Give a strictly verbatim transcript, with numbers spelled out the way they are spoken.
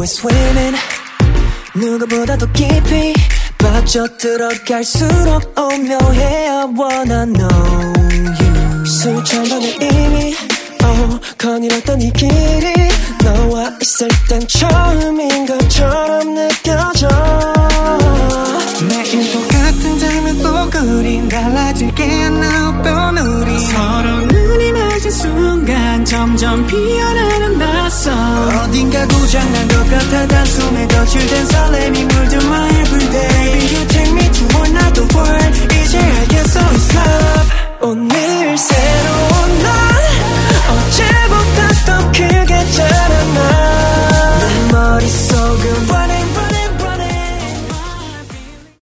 swimming 누구보다도 깊이 빠져들어갈수록 오묘해 I wanna know you 수천 번을 이미 oh, 거닐었던 이 길이 너와 있을 땐 처음인 것처럼 느껴져 매일 똑같은 장면 속 우린 달라질게 않아본 우리 서로 눈이 맞은 순간 점점 피어나는 낯선 어딘가 고장난 것 같아 단숨에 거칠된 설렘이 물든 my everyday